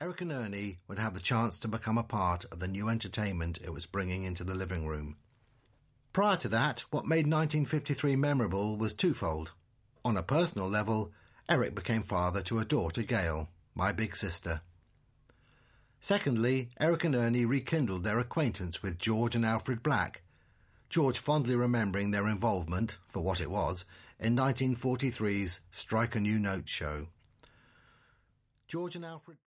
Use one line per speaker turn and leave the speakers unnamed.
Eric and Ernie would have the chance to become a part of the new entertainment it was bringing into the living room. Prior to that, what made 1953 memorable was twofold. On a personal level, Eric became father to a daughter, Gail, my big sister. Secondly, Eric and Ernie rekindled their acquaintance with George and Alfred Black, George fondly remembering their involvement, for what it was, in 1943's Strike a New Note show. George and Alfred